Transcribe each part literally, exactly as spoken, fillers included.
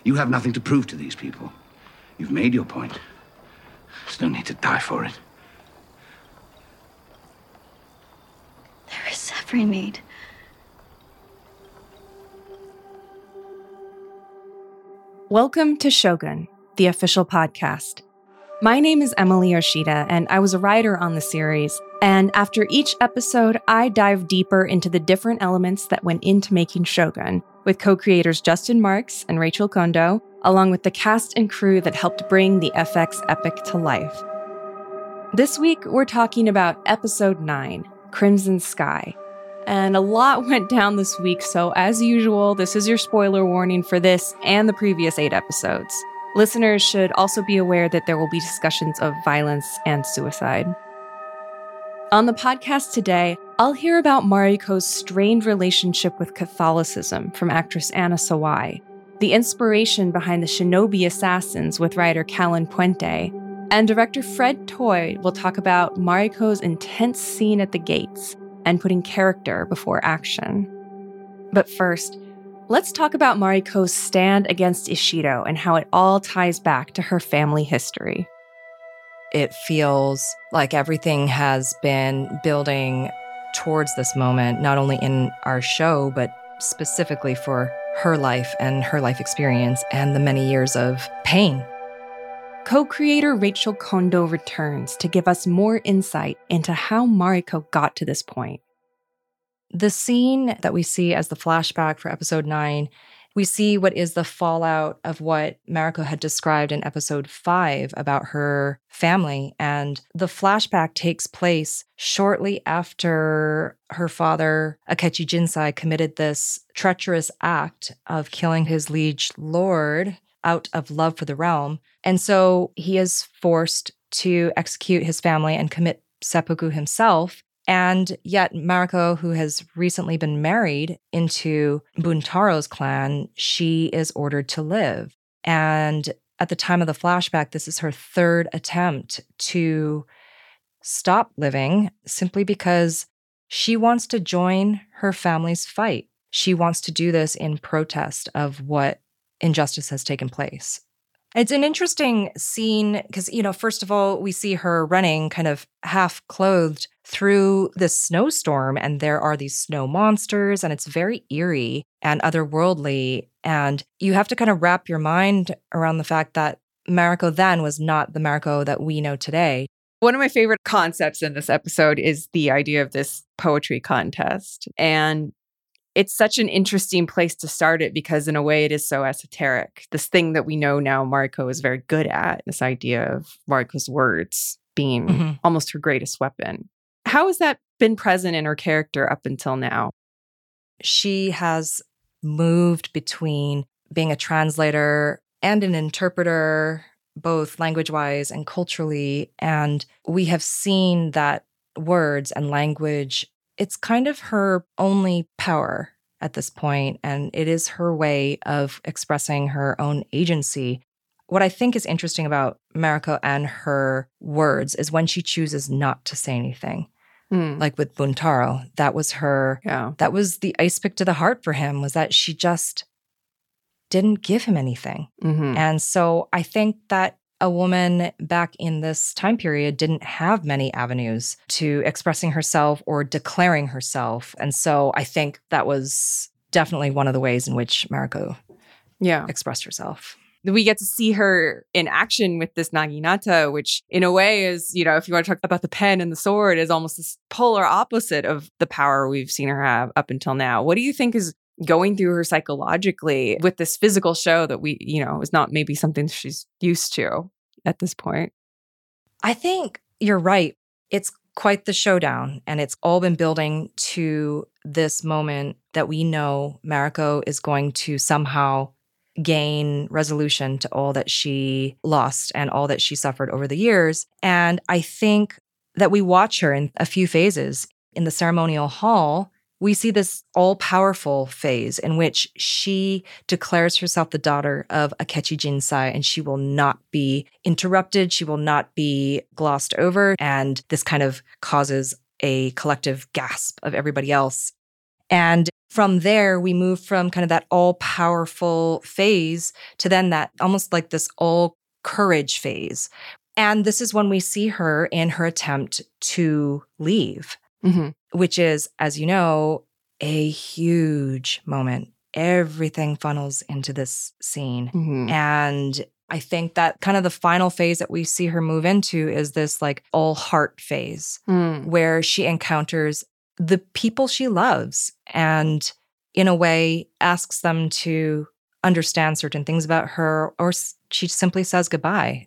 You have nothing to prove to these people. You've made your point. There's no need to die for it. There is every need. Welcome to Shogun, the official podcast. My name is Emily Yoshida, and I was a writer on the series. And after each episode, I dive deeper into the different elements that went into making Shogun, with co-creators Justin Marks and Rachel Kondo, along with the cast and crew that helped bring the F X epic to life. This week, we're talking about Episode nine, Crimson Sky. And a lot went down this week, so as usual, this is your spoiler warning for this and the previous eight episodes. Listeners should also be aware that there will be discussions of violence and suicide. On the podcast today, I'll hear about Mariko's strained relationship with Catholicism from actress Anna Sawai, the inspiration behind the Shinobi Assassins with writer Callan Puente, and director Fred Toye will talk about Mariko's intense scene at the gates and putting character before action. But first, let's talk about Mariko's stand against Ishido and how it all ties back to her family history. It feels like everything has been building towards this moment, not only in our show, but specifically for her life and her life experience and the many years of pain. Co-creator Rachel Kondo returns to give us more insight into how Mariko got to this point. The scene that we see as the flashback for episode nine, we see what is the fallout of what Mariko had described in episode five about her family. And the flashback takes place shortly after her father, Akechi Jinsai, committed this treacherous act of killing his liege lord out of love for the realm. And so he is forced to execute his family and commit seppuku himself. And yet Mariko, who has recently been married into Buntaro's clan, she is ordered to live. And at the time of the flashback, this is her third attempt to stop living simply because she wants to join her family's fight. She wants to do this in protest of what injustice has taken place. It's an interesting scene because, you know, first of all, we see her running kind of half clothed through this snowstorm, and there are these snow monsters, and it's very eerie and otherworldly. And you have to kind of wrap your mind around the fact that Mariko then was not the Mariko that we know today. One of my favorite concepts in this episode is the idea of this poetry contest. And it's such an interesting place to start it because in a way it is so esoteric. This thing that we know now Mariko is very good at, this idea of Mariko's words being mm-hmm. almost her greatest weapon. How has that been present in her character up until now? She has moved between being a translator and an interpreter, both language-wise and culturally. And we have seen that words and language, it's kind of her only power at this point, and it is her way of expressing her own agency. What I think is interesting about Mariko and her words is when she chooses not to say anything. Mm. Like with Buntaro, that was her, yeah. that was the ice pick to the heart for him, was that she just didn't give him anything. Mm-hmm. And so I think that a woman back in this time period didn't have many avenues to expressing herself or declaring herself. And so I think that was definitely one of the ways in which Mariko yeah. expressed herself. We get to see her in action with this naginata, which in a way is, you know, if you want to talk about the pen and the sword, is almost this polar opposite of the power we've seen her have up until now. What do you think is going through her psychologically with this physical show that we, you know, is not maybe something she's used to at this point? I think you're right. It's quite the showdown, and it's all been building to this moment that we know Mariko is going to somehow gain resolution to all that she lost and all that she suffered over the years. And I think that we watch her in a few phases. In the ceremonial hall, we see this all-powerful phase in which she declares herself the daughter of Akechi Jinsai, and she will not be interrupted, she will not be glossed over, and this kind of causes a collective gasp of everybody else. And from there, we move from kind of that all-powerful phase to then that almost like this all-courage phase. And this is when we see her in her attempt to leave, mm-hmm. which is, as you know, a huge moment. Everything funnels into this scene. Mm-hmm. And I think that kind of the final phase that we see her move into is this like all heart phase mm. where she encounters the people she loves and in a way asks them to understand certain things about her, or she simply says goodbye.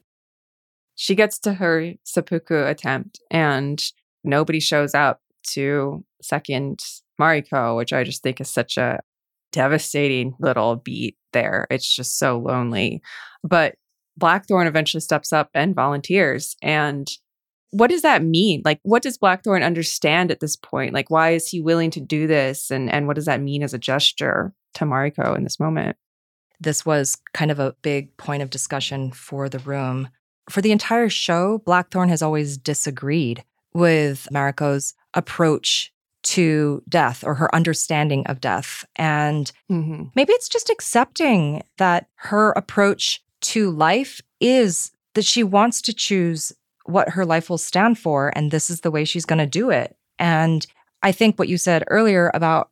She gets to her seppuku attempt and nobody shows up to second Mariko, which I just think is such a devastating little beat there. It's just so lonely. But Blackthorn eventually steps up and volunteers. And what does that mean? Like, what does Blackthorn understand at this point? Like, why is he willing to do this? And, and what does that mean as a gesture to Mariko in this moment? This was kind of a big point of discussion for the room. For the entire show, Blackthorn has always disagreed with Mariko's approach to death or her understanding of death. And mm-hmm. maybe it's just accepting that her approach to life is that she wants to choose what her life will stand for, and this is the way she's going to do it. And I think what you said earlier about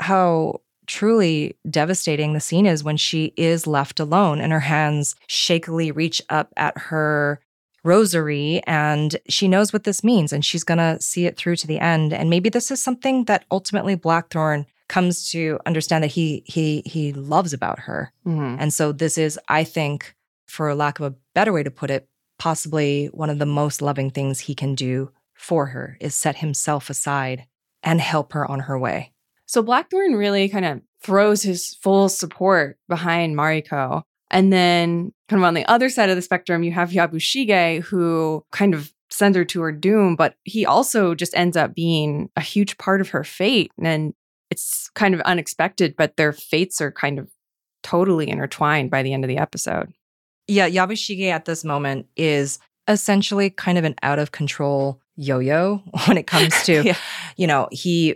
how truly devastating the scene is when she is left alone and her hands shakily reach up at her rosary, and she knows what this means and she's going to see it through to the end. And maybe this is something that ultimately Blackthorn comes to understand that he he he loves about her. Mm-hmm. And so this is, I think, for lack of a better way to put it, possibly one of the most loving things he can do for her is set himself aside and help her on her way. So Blackthorn really kind of throws his full support behind Mariko. And then kind of on the other side of the spectrum, you have Yabushige, who kind of sends her to her doom, but he also just ends up being a huge part of her fate. And it's kind of unexpected, but their fates are kind of totally intertwined by the end of the episode. Yeah, Yabushige at this moment is essentially kind of an out-of-control yo-yo when it comes to, yeah. you know, he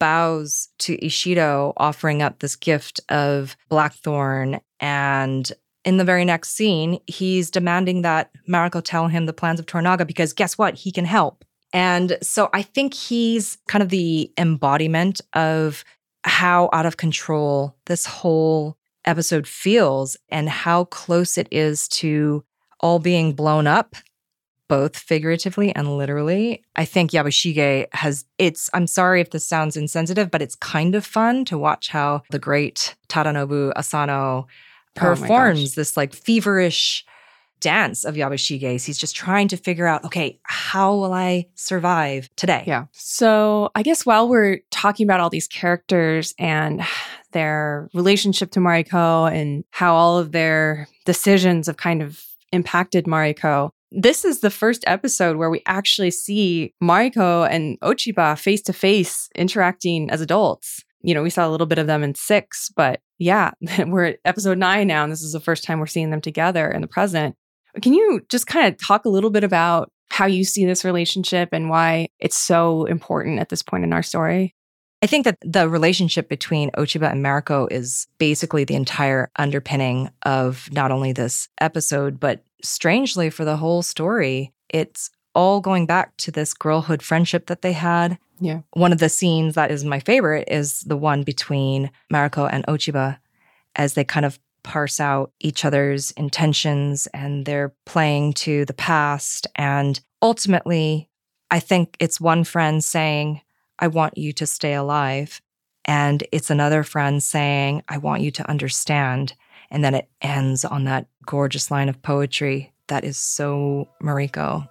bows to Ishido, offering up this gift of Blackthorn. And in the very next scene, he's demanding that Mariko tell him the plans of Toranaga because guess what? He can help. And so I think he's kind of the embodiment of how out of control this whole episode feels and how close it is to all being blown up, both figuratively and literally. I think Yabushige has, it's, I'm sorry if this sounds insensitive, but it's kind of fun to watch how the great Tadanobu Asano performs oh this like feverish dance of Yabushige's. He's just trying to figure out, okay, how will I survive today? Yeah. So I guess while we're talking about all these characters and their relationship to Mariko and how all of their decisions have kind of impacted Mariko, this is the first episode where we actually see Mariko and Ochiba face to face interacting as adults. You know, we saw a little bit of them in six, but yeah, we're at episode nine now, and this is the first time we're seeing them together in the present. Can you just kind of talk a little bit about how you see this relationship and why it's so important at this point in our story? I think that the relationship between Ochiba and Mariko is basically the entire underpinning of not only this episode, but strangely for the whole story. It's all going back to this girlhood friendship that they had. Yeah. One of the scenes that is my favorite is the one between Mariko and Ochiba as they kind of parse out each other's intentions and they're playing to the past. And ultimately, I think it's one friend saying, I want you to stay alive. And it's another friend saying, I want you to understand. And then it ends on that gorgeous line of poetry that is so Mariko.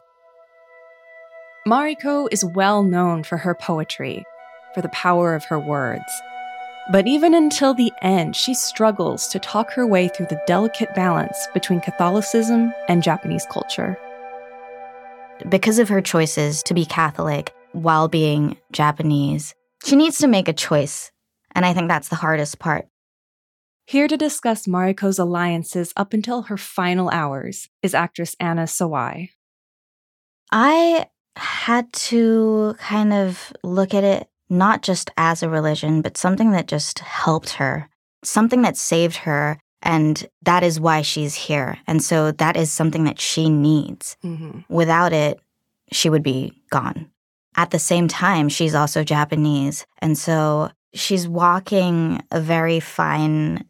Mariko is well known for her poetry, for the power of her words. But even until the end, she struggles to talk her way through the delicate balance between Catholicism and Japanese culture. Because of her choices to be Catholic while being Japanese, she needs to make a choice. And I think that's the hardest part. Here to discuss Mariko's alliances up until her final hours is actress Anna Sawai. I had to kind of look at it not just as a religion, but something that just helped her, something that saved her. And that is why she's here. And so that is something that she needs. Mm-hmm. Without it, she would be gone. At the same time, she's also Japanese. And so she's walking a very fine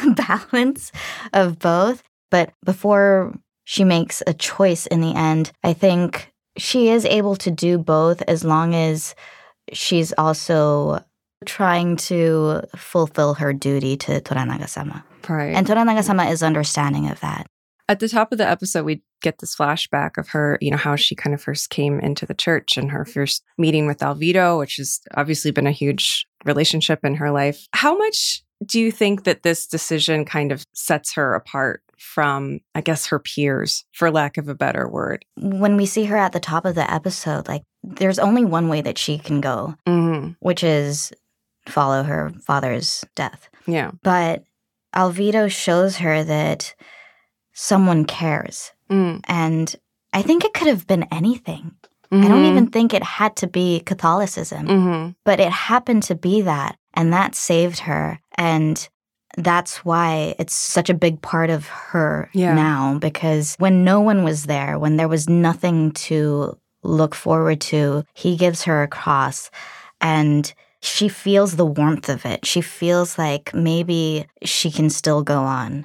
balance of both. But before she makes a choice in the end, I think she is able to do both as long as she's also trying to fulfill her duty to Toranaga-sama. Right. And Toranaga-sama is understanding of that. At the top of the episode, we get this flashback of her, you know, how she kind of first came into the church and her first meeting with Alvido, which has obviously been a huge relationship in her life. How much do you think that this decision kind of sets her apart from, I guess, her peers, for lack of a better word? When we see her at the top of the episode, like, there's only one way that she can go, mm-hmm. which is follow her father's death. Yeah. But Alvido shows her that someone cares. Mm. And I think it could have been anything. Mm-hmm. I don't even think it had to be Catholicism. Mm-hmm. But it happened to be that. And that saved her. And that's why it's such a big part of her yeah. now. Because when no one was there, when there was nothing to look forward to, he gives her a cross. And she feels the warmth of it. She feels like maybe she can still go on.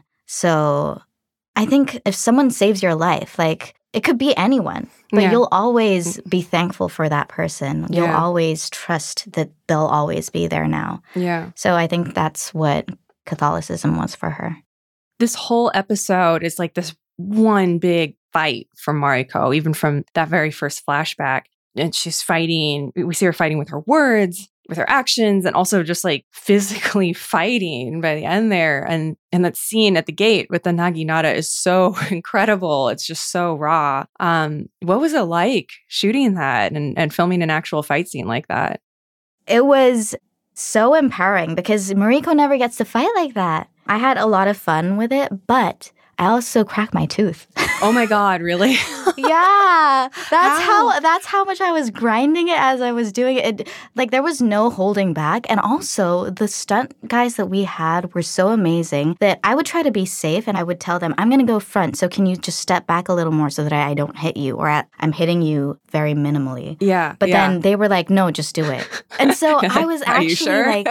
So I think if someone saves your life, like, it could be anyone, but yeah. you'll always be thankful for that person. You'll yeah. always trust that they'll always be there now. Yeah. So I think that's what Catholicism was for her. This whole episode is like this one big fight for Mariko, even from that very first flashback. And she's fighting. We see her fighting with her words, with her actions, and also just like physically fighting by the end there. And and that scene at the gate with the Naginata is so incredible. It's just so raw. Um, what was it like shooting that and, and filming an actual fight scene like that? It was so empowering because Mariko never gets to fight like that. I had a lot of fun with it, but I also cracked my tooth. Oh my God, really? Yeah. That's how? how that's how much I was grinding it as I was doing it. it. Like, there was no holding back. And also, the stunt guys that we had were so amazing that I would try to be safe and I would tell them, I'm going to go front. So can you just step back a little more so that I don't hit you, or I, I'm hitting you very minimally. Yeah. But yeah. then they were like, no, just do it. And so I was actually sure? like,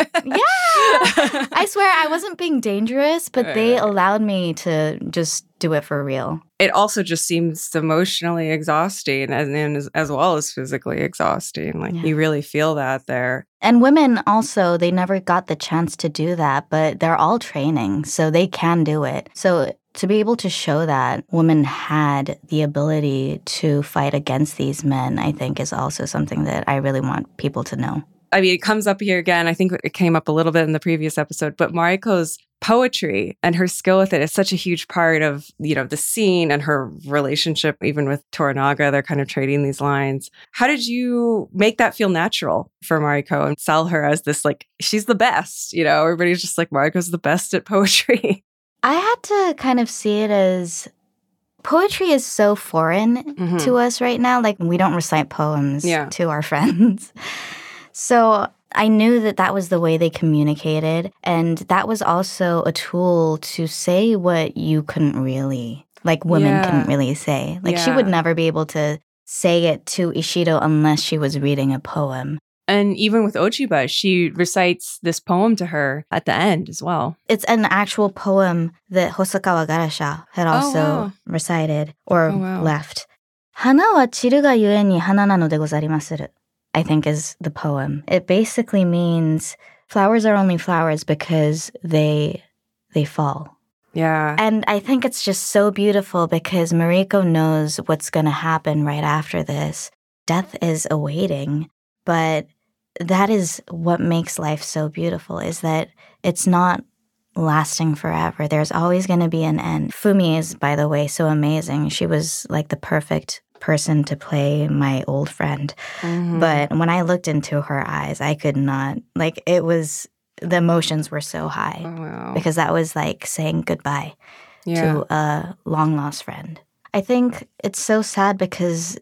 yeah. I swear I wasn't being dangerous, but they allowed me to just do it for real. It also just seems emotionally exhausting and, and as, as well as physically exhausting. Like, yeah. you really feel that there. And women also, they never got the chance to do that, but they're all training, so they can do it. So to be able to show that women had the ability to fight against these men, I think is also something that I really want people to know. I mean, it comes up here again. I think it came up a little bit in the previous episode, but Mariko's poetry and her skill with it is such a huge part of, you know, the scene and her relationship, even with Toranaga. They're kind of trading these lines. How did you make that feel natural for Mariko and sell her as this, like, she's the best? You know, everybody's just like, Mariko's the best at poetry. I had to kind of see it as poetry is so foreign mm-hmm. to us right now. Like, we don't recite poems yeah. to our friends. So I knew that that was the way they communicated. And that was also a tool to say what you couldn't really, like women yeah. couldn't really say. Like yeah. she would never be able to say it to Ishido unless she was reading a poem. And even with Ochiba, she recites this poem to her at the end as well. It's an actual poem that Hosokawa Garasha had also oh, wow. recited or oh, wow. left. Hana wa chiru ga yue ni hana nano de gozarimasu, I think is the poem. It basically means flowers are only flowers because they they fall. Yeah. And I think it's just so beautiful because Mariko knows what's going to happen right after this. Death is awaiting, but that is what makes life so beautiful, is that it's not lasting forever. There's always going to be an end. Fumi is, by the way, so amazing. She was like the perfect person to play my old friend. Mm-hmm. But when I looked into her eyes, I could not, like, it was, the emotions were so high. Oh, wow. Because that was like saying goodbye yeah. to a long-lost friend. I think it's so sad because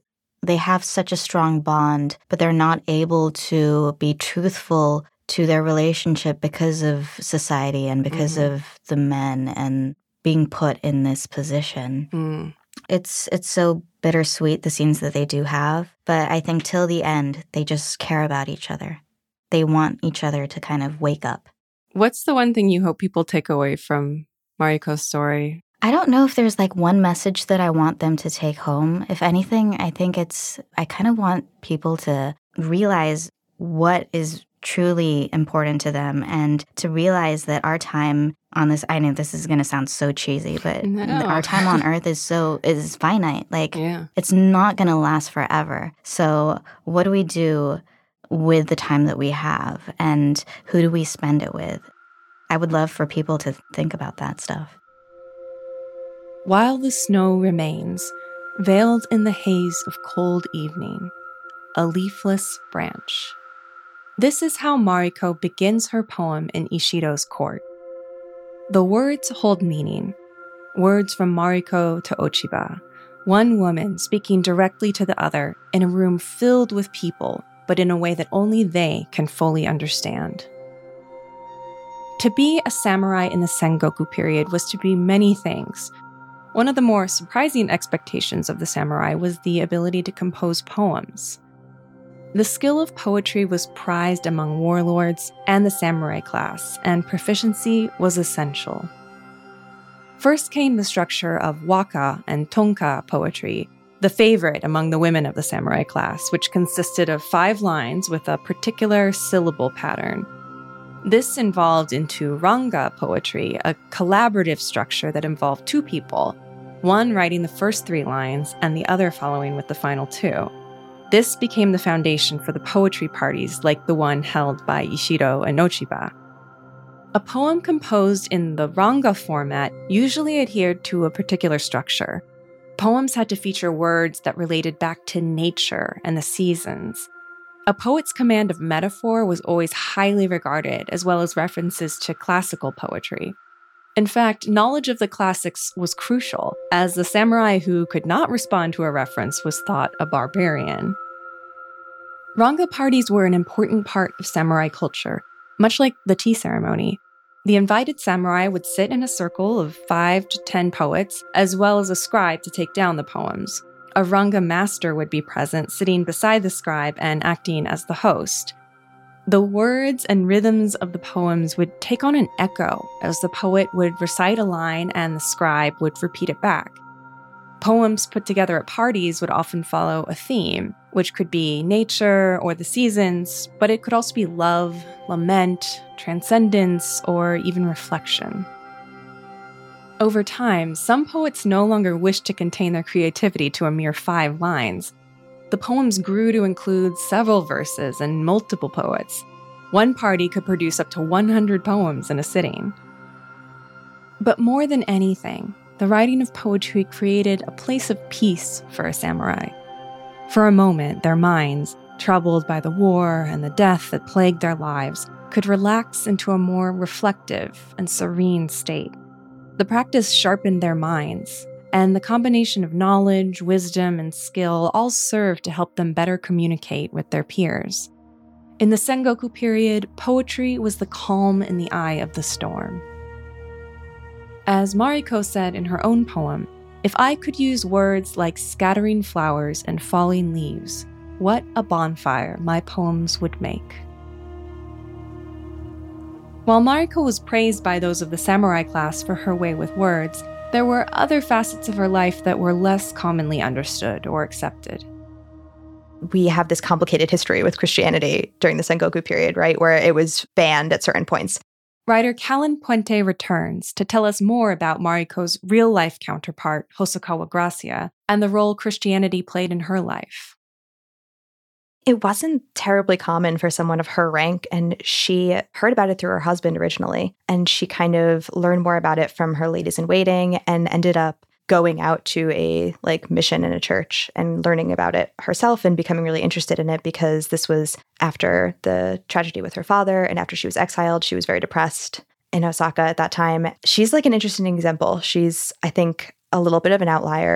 they have such a strong bond, but they're not able to be truthful to their relationship because of society and because mm-hmm. of the men and being put in this position. Mm. It's it's so bittersweet, the scenes that they do have, but I think till the end, they just care about each other. They want each other to kind of wake up. What's the one thing you hope people take away from Mariko's story? I don't know if there's like one message that I want them to take home. If anything, I think it's, I kind of want people to realize what is truly important to them and to realize that our time on this, I know this is going to sound so cheesy, but no. our time on Earth is so, is finite. Like, yeah. it's not going to last forever. So what do we do with the time that we have? And who do we spend it with? I would love for people to think about that stuff. While the snow remains, veiled in the haze of cold evening, a leafless branch. This is how Mariko begins her poem in Ishido's court. The words hold meaning. Words from Mariko to Ochiba, one woman speaking directly to the other in a room filled with people, but in a way that only they can fully understand. To be a samurai in the Sengoku period was to be many things. One of the more surprising expectations of the samurai was the ability to compose poems. The skill of poetry was prized among warlords and the samurai class, and proficiency was essential. First came the structure of waka and tonka poetry, the favorite among the women of the samurai class, which consisted of five lines with a particular syllable pattern. This evolved into ranga poetry, a collaborative structure that involved two people, one writing the first three lines and the other following with the final two. This became the foundation for the poetry parties like the one held by Ishido and Ochiba. A poem composed in the ranga format usually adhered to a particular structure. Poems had to feature words that related back to nature and the seasons. A poet's command of metaphor was always highly regarded, as well as references to classical poetry. In fact, knowledge of the classics was crucial, as the samurai who could not respond to a reference was thought a barbarian. Ranga parties were an important part of samurai culture, much like the tea ceremony. The invited samurai would sit in a circle of five to ten poets, as well as a scribe to take down the poems. A ranga master would be present, sitting beside the scribe and acting as the host. The words and rhythms of the poems would take on an echo as the poet would recite a line and the scribe would repeat it back. Poems put together at parties would often follow a theme, which could be nature or the seasons, but it could also be love, lament, transcendence, or even reflection. Over time, some poets no longer wished to contain their creativity to a mere five lines. The poems grew to include several verses and multiple poets. One party could produce up to one hundred poems in a sitting. But more than anything, the writing of poetry created a place of peace for a samurai. For a moment, their minds, troubled by the war and the death that plagued their lives, could relax into a more reflective and serene state. The practice sharpened their minds, and the combination of knowledge, wisdom, and skill all served to help them better communicate with their peers. In the Sengoku period, poetry was the calm in the eye of the storm. As Mariko said in her own poem, "If I could use words like scattering flowers and falling leaves, what a bonfire my poems would make." While Mariko was praised by those of the samurai class for her way with words, there were other facets of her life that were less commonly understood or accepted. We have this complicated history with Christianity during the Sengoku period, right, where it was banned at certain points. Writer Callan Puente returns to tell us more about Mariko's real-life counterpart, Hosokawa Gracia, and the role Christianity played in her life. It wasn't terribly common for someone of her rank, and she heard about it through her husband originally, and she kind of learned more about it from her ladies-in-waiting and ended up going out to a like mission in a church and learning about it herself and becoming really interested in it because this was after the tragedy with her father and after she was exiled. She was very depressed in Osaka at that time. She's like an interesting example. She's, I think, a little bit of an outlier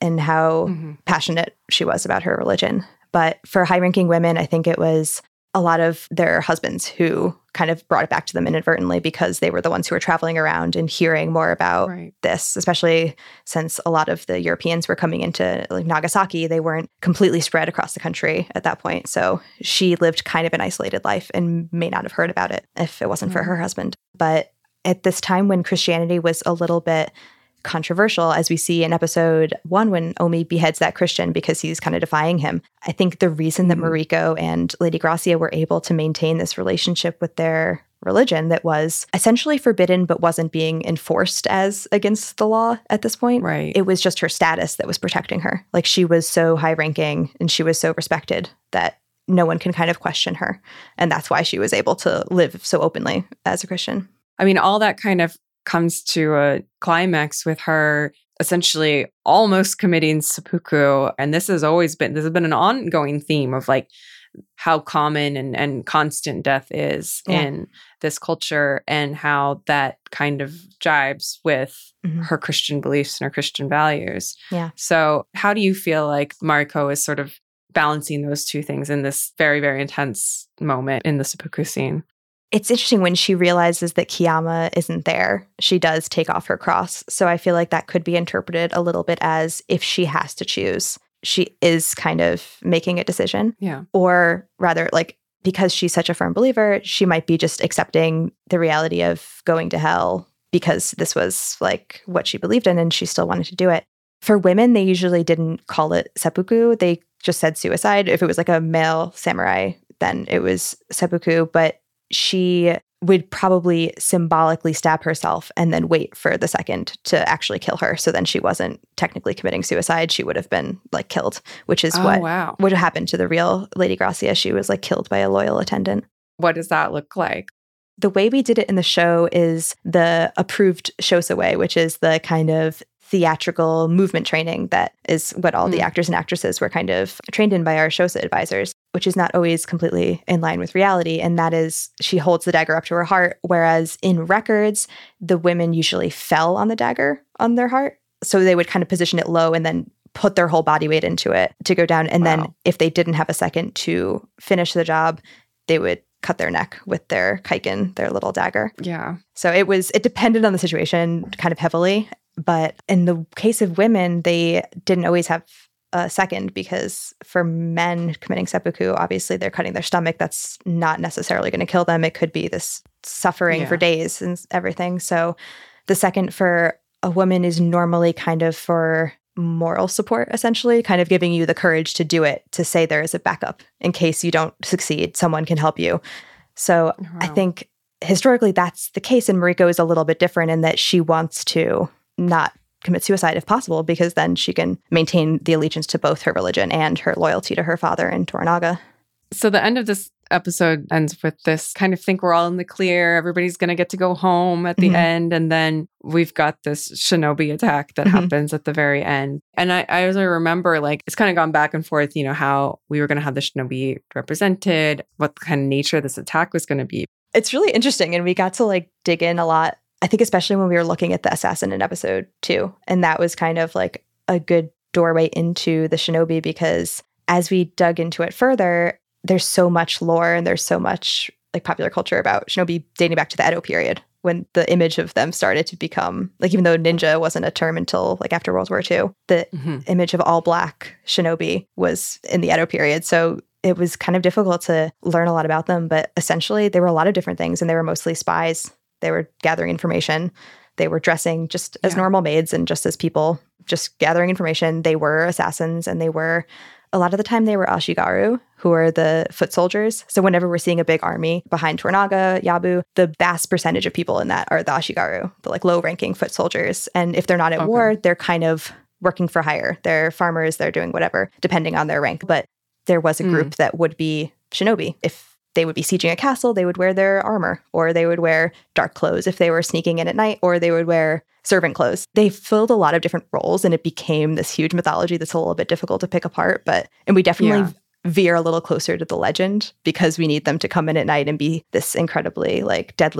and how Mm-hmm. passionate she was about her religion. But for high-ranking women, I think it was a lot of their husbands who kind of brought it back to them inadvertently because they were the ones who were traveling around and hearing more about Right. this, especially since a lot of the Europeans were coming into like Nagasaki. They weren't completely spread across the country at that point. So she lived kind of an isolated life and may not have heard about it if it wasn't for her husband. But at this time when Christianity was a little bit controversial, as we see in episode one when Omi beheads that Christian because he's kind of defying him. I think the reason that Mariko and Lady Gracia were able to maintain this relationship with their religion that was essentially forbidden but wasn't being enforced as against the law at this point. Right. It was just her status that was protecting her. Like she was so high ranking and she was so respected that no one can kind of question her. And that's why she was able to live so openly as a Christian. I mean, all that kind of comes to a climax with her essentially almost committing seppuku. And this has always been, this has been an ongoing theme of like how common and, and constant death is Yeah. in this culture and how that kind of jibes with Mhm. her Christian beliefs and her Christian values. Yeah. So how do you feel like Mariko is sort of balancing those two things in this very, very intense moment in the seppuku scene? It's interesting when she realizes that Kiyama isn't there, she does take off her cross. So I feel like that could be interpreted a little bit as if she has to choose, she is kind of making a decision. Yeah. Or rather, like, because she's such a firm believer, she might be just accepting the reality of going to hell because this was like what she believed in and she still wanted to do it. For women, they usually didn't call it seppuku. They just said suicide. If it was like a male samurai, then it was seppuku. But she would probably symbolically stab herself and then wait for the second to actually kill her. So then she wasn't technically committing suicide. She would have been like killed, which is Oh, what wow. would have happened to the real Lady Gracia. She was like killed by a loyal attendant. What does that look like? The way we did it in the show is the approved Shosa way, which is the kind of theatrical movement training that is what all Mm. the actors and actresses were kind of trained in by our Shosa advisors, which is not always completely in line with reality. And that is she holds the dagger up to her heart, whereas in records, the women usually fell on the dagger on their heart. So they would kind of position it low and then put their whole body weight into it to go down. And then Wow. if they didn't have a second to finish the job, they would cut their neck with their kaiken, their little dagger. Yeah. So it was, it depended on the situation kind of heavily. But in the case of women, they didn't always have a second because for men committing seppuku, obviously they're cutting their stomach. That's not necessarily going to kill them. It could be this suffering Yeah. for days and everything. So the second for a woman is normally kind of for moral support, essentially, kind of giving you the courage to do it, to say there is a backup in case you don't succeed. Someone can help you. So I Wow. think historically that's the case. And Mariko is a little bit different in that she wants to not commit suicide if possible, because then she can maintain the allegiance to both her religion and her loyalty to her father in Toranaga. So the end of this episode ends with this kind of think we're all in the clear. Everybody's going to get to go home at the Mhm. end. And then we've got this shinobi attack that Mhm. happens at the very end. And I, I also remember like it's kind of gone back and forth, you know, how we were going to have the shinobi represented, what kind of nature this attack was going to be. It's really interesting. And we got to like dig in a lot, I think, especially when we were looking at the assassin in episode two. And that was kind of like a good doorway into the shinobi, because as we dug into it further, there's so much lore and there's so much like popular culture about shinobi dating back to the Edo period, when the image of them started to become, like, even though ninja wasn't a term until like after World War Two, the Mm-hmm. image of all black shinobi was in the Edo period. So it was kind of difficult to learn a lot about them, but essentially they were a lot of different things, and they were mostly spies. They were gathering information. They were dressing just as Yeah. normal maids and just as people, just gathering information. They were assassins, and they were, a lot of the time, they were ashigaru, who are the foot soldiers. So whenever we're seeing a big army behind Toranaga, Yabu, the vast percentage of people in that are the ashigaru, the like low-ranking foot soldiers. And if they're not at Okay. war, they're kind of working for hire. They're farmers, they're doing whatever, depending on their rank. But there was a group that would be shinobi. If they would be sieging a castle, they would wear their armor, or they would wear dark clothes if they were sneaking in at night, or they would wear servant clothes. They filled a lot of different roles, and it became this huge mythology that's a little bit difficult to pick apart. But, and we definitely Yeah. veer a little closer to the legend because we need them to come in at night and be this incredibly like deadly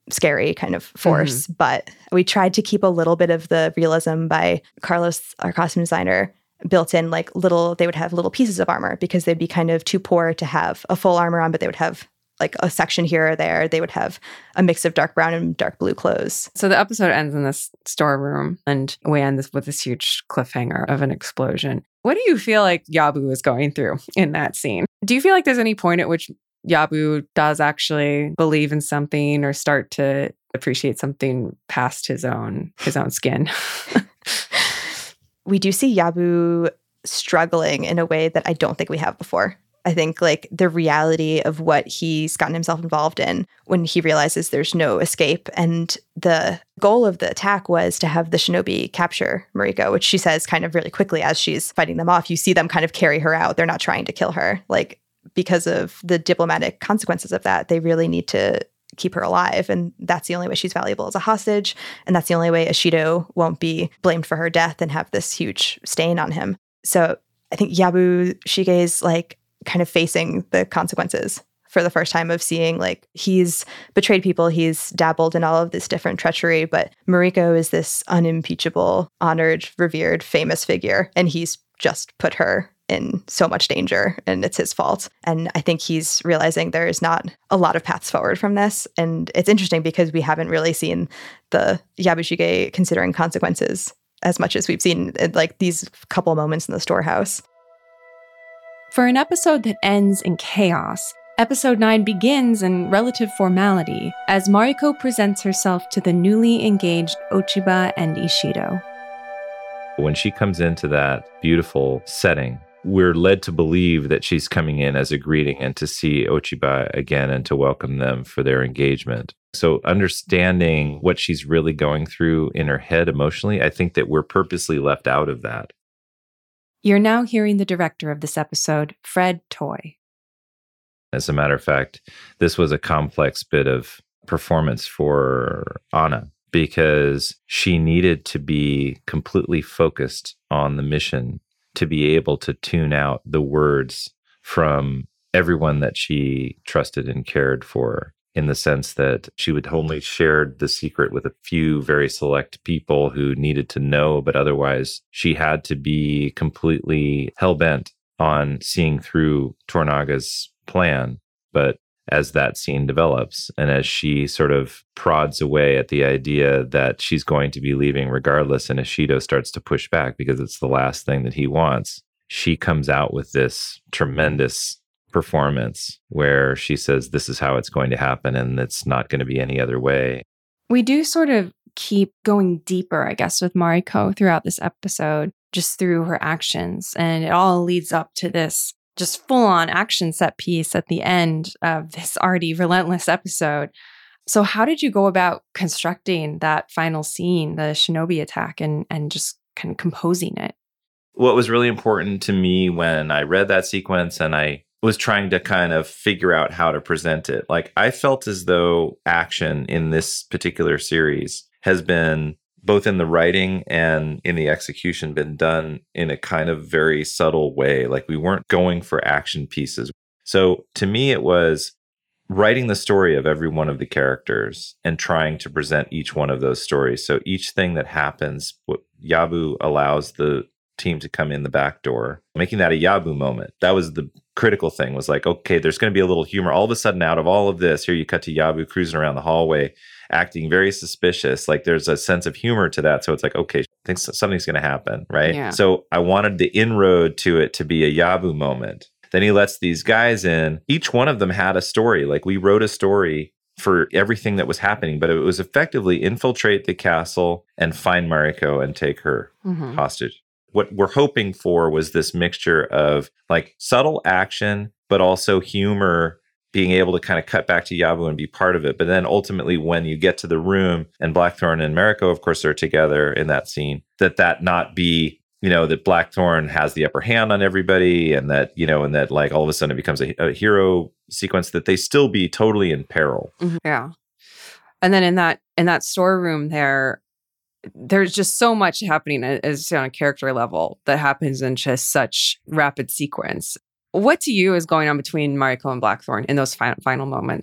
scary kind of force. Mm-hmm. But we tried to keep a little bit of the realism by Carlos, our costume designer, built in like little, they would have little pieces of armor because they'd be kind of too poor to have a full armor on, but they would have like a section here or there. They would have a mix of dark brown and dark blue clothes. So the episode ends in this storeroom, and we end this with this huge cliffhanger of an explosion. What do you feel like Yabu is going through in that scene? Do you feel like there's any point at which Yabu does actually believe in something or start to appreciate something past his own his own skin? We do see Yabu struggling in a way that I don't think we have before. I think like the reality of what he's gotten himself involved in when he realizes there's no escape. And the goal of the attack was to have the shinobi capture Mariko, which she says kind of really quickly as she's fighting them off. You see them kind of carry her out. They're not trying to kill her. Like, because of the diplomatic consequences of that, they really need to keep her alive. And that's the only way she's valuable as a hostage. And that's the only way Ishido won't be blamed for her death and have this huge stain on him. So I think Yabu Shige's like kind of facing the consequences for the first time of seeing like he's betrayed people. He's dabbled in all of this different treachery, but Mariko is this unimpeachable, honored, revered, famous figure. And he's just put her in so much danger, and it's his fault. And I think he's realizing there's not a lot of paths forward from this. And it's interesting because we haven't really seen the Yabushige considering consequences as much as we've seen in, like these couple moments in the storehouse. For an episode that ends in chaos, episode nine begins in relative formality as Mariko presents herself to the newly engaged Ochiba and Ishido. When she comes into that beautiful setting, we're led to believe that she's coming in as a greeting and to see Ochiba again and to welcome them for their engagement. So understanding what she's really going through in her head emotionally, I think that we're purposely left out of that. You're now hearing the director of this episode, Fred Toye. As a matter of fact, this was a complex bit of performance for Anna because she needed to be completely focused on the mission to be able to tune out the words from everyone that she trusted and cared for, in the sense that she would only share the secret with a few very select people who needed to know, but otherwise she had to be completely hell-bent on seeing through Tornaga's plan. But as that scene develops and as she sort of prods away at the idea that she's going to be leaving regardless, and Ishido starts to push back because it's the last thing that he wants, she comes out with this tremendous performance where she says this is how it's going to happen and it's not going to be any other way. We do sort of keep going deeper, I guess, with Mariko throughout this episode, just through her actions. And it all leads up to this just full-on action set piece at the end of this already relentless episode. So how did you go about constructing that final scene, the shinobi attack, and and just kind of composing it? What was really important to me when I read that sequence and I was trying to kind of figure out how to present it, like I felt as though action in this particular series has been, both in the writing and in the execution, been done in a kind of very subtle way. Like we weren't going for action pieces. So to me, it was writing the story of every one of the characters and trying to present each one of those stories. So each thing that happens, what Yabu allows the team to come in the back door, making that a Yabu moment. That was the critical thing, was like, okay, there's going to be a little humor. All of a sudden, out of all of this, here you cut to Yabu cruising around the hallway, acting very suspicious. Like there's a sense of humor to that. So it's like, okay, I think something's going to happen, right? Yeah. So I wanted the inroad to it to be a Yabu moment. Then he lets these guys in. Each one of them had a story. Like we wrote a story for everything that was happening, but it was effectively infiltrate the castle and find Mariko and take her mm-hmm. hostage. What we're hoping for was this mixture of like subtle action, but also humor, being able to kind of cut back to Yabu and be part of it. But then ultimately, when you get to the room and Blackthorn and Mariko, of course, are together in that scene, that that not be, you know, that Blackthorn has the upper hand on everybody, and that, you know, and that like all of a sudden it becomes a, a hero sequence, that they still be totally in peril. Mm-hmm. Yeah. And then in that in that storeroom there, there's just so much happening as on a character level that happens in just such rapid sequence. What to you is going on between Mariko and Blackthorn in those final, final moments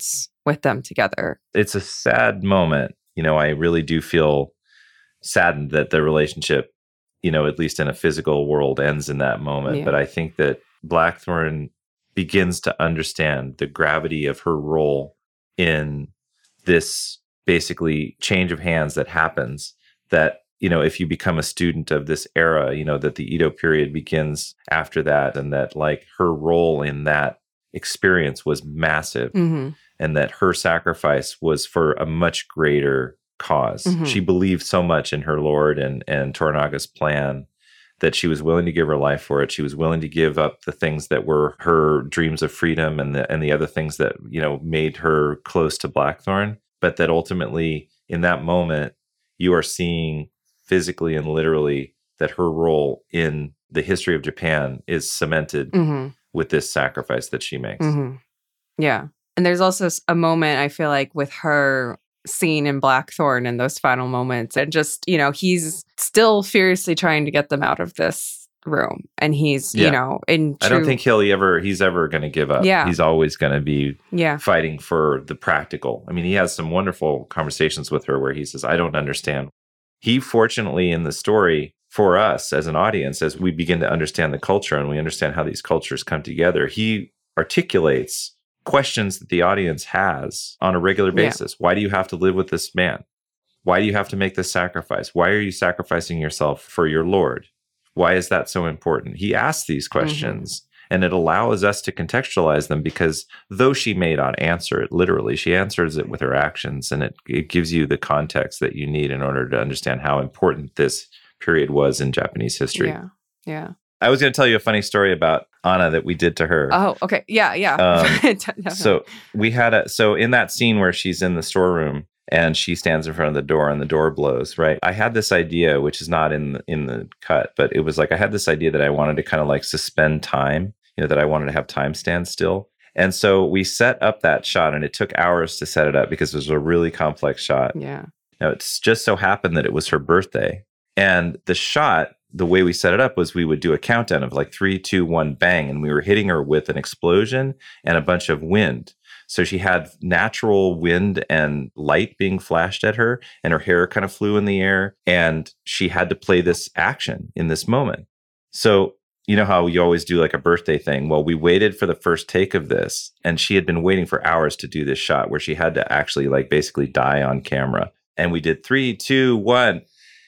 with them together. It's a sad moment. You know, I really do feel saddened that the relationship, you know, at least in a physical world, ends in that moment. Yeah. But I think that Blackthorn begins to understand the gravity of her role in this basically change of hands that happens, that, you know, if you become a student of this era, you know, that the Edo period begins after that, and that like her role in that experience was massive, Mm-hmm. and that her sacrifice was for a much greater cause. Mhm. She believed so much in her lord and and Toranaga's plan that she was willing to give her life for it. She was willing to give up the things that were her dreams of freedom and the and the other things that, you know, made her close to Blackthorn. But that ultimately, in that moment, you are seeing physically and literally that her role in the history of Japan is cemented Mm-hmm. with this sacrifice that she makes. Mm-hmm. Yeah. And there's also s- a moment, I feel like, with her scene in Blackthorn in those final moments. And just, you know, he's still furiously trying to get them out of this room. And he's, Yeah. you know, in true... I don't think he'll ever, he's ever going to give up. Yeah. He's always going to be Yeah. fighting for the practical. I mean, he has some wonderful conversations with her where he says, I don't understand. He, fortunately, in the story, for us as an audience, as we begin to understand the culture and we understand how these cultures come together, he articulates questions that the audience has on a regular Yeah. basis. Why do you have to live with this man? Why do you have to make this sacrifice? Why are you sacrificing yourself for your Lord? Why is that so important? He asks these questions, and it allows us to contextualize them, because though she may not answer it literally, she answers it with her actions, and it, it gives you the context that you need in order to understand how important this period was in Japanese history. Yeah. Yeah. I was going to tell you a funny story about Anna that we did to her. Oh, okay. Yeah. Yeah. Um, Definitely. So we had a, so in that scene where she's in the storeroom and she stands in front of the door and the door blows, right? I had this idea, which is not in the, in the cut, but it was like, I had this idea that I wanted to kind of like suspend time, you know, that I wanted to have time stand still. And so we set up that shot, and it took hours to set it up because it was a really complex shot. Yeah. Now, it's just so happened that it was her birthday. And the shot, the way we set it up was we would do a countdown of like three, two, one, bang. And we were hitting her with an explosion and a bunch of wind. So she had natural wind and light being flashed at her, and her hair kind of flew in the air. And she had to play this action in this moment. So, you know how you always do like a birthday thing? Well, we waited for the first take of this, and she had been waiting for hours to do this shot where she had to actually like basically die on camera. And we did three, two, one.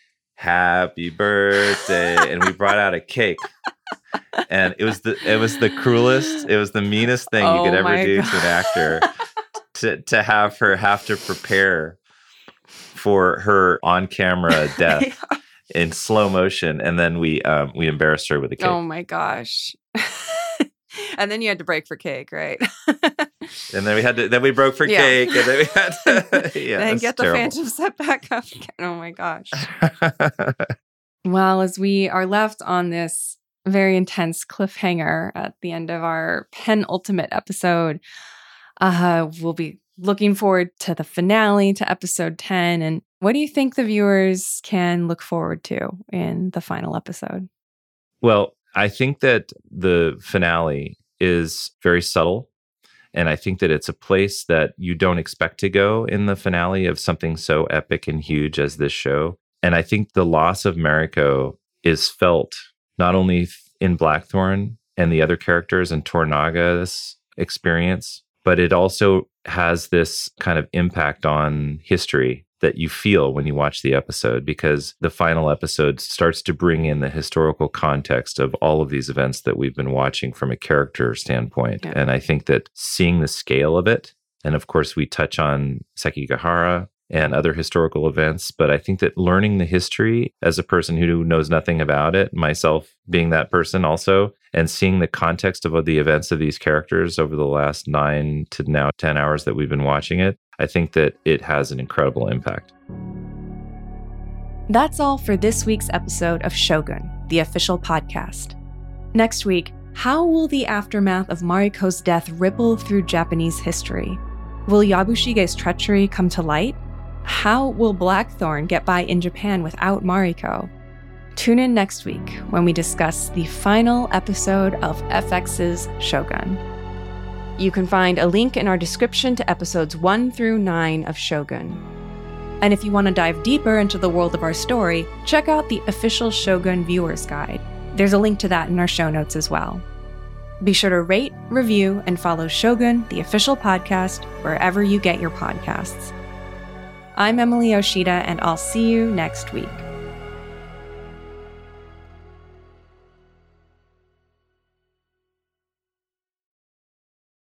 Happy birthday. And we brought out a cake. And it was the it was the cruelest, it was the meanest thing Oh you could ever my do God. to an actor, to to have her have to prepare for her on-camera death in slow motion. And then we um we embarrassed her with a cake. Oh my gosh. And then you had to break for cake, right? And then we had to then we broke for Yeah. cake, and then we had to yeah, then that's get the terrible. phantom set back up again. Oh my gosh. Well, as we are left on this very intense cliffhanger at the end of our penultimate episode, uh, we'll be looking forward to the finale, to episode ten. And what do you think the viewers can look forward to in the final episode? Well, I think that the finale is very subtle. And I think that it's a place that you don't expect to go in the finale of something so epic and huge as this show. And I think the loss of Mariko is felt not only in Blackthorn and the other characters and Toranaga's experience, but it also has this kind of impact on history that you feel when you watch the episode, because the final episode starts to bring in the historical context of all of these events that we've been watching from a character standpoint. Yeah. And I think that seeing the scale of it, and of course we touch on Sekigahara and other historical events, but I think that learning the history as a person who knows nothing about it, myself being that person also, and seeing the context of the events of these characters over the last nine to now ten hours that we've been watching it, I think that it has an incredible impact. That's all for this week's episode of Shogun, the official podcast. Next week, how will the aftermath of Mariko's death ripple through Japanese history? Will Yabushige's treachery come to light? How will Blackthorn get by in Japan without Mariko? Tune in next week when we discuss the final episode of F X's Shogun. You can find a link in our description to episodes one through nine of Shogun. And if you want to dive deeper into the world of our story, check out the official Shogun Viewer's Guide. There's a link to that in our show notes as well. Be sure to rate, review, and follow Shogun, the official podcast, wherever you get your podcasts. I'm Emily Yoshida, and I'll see you next week.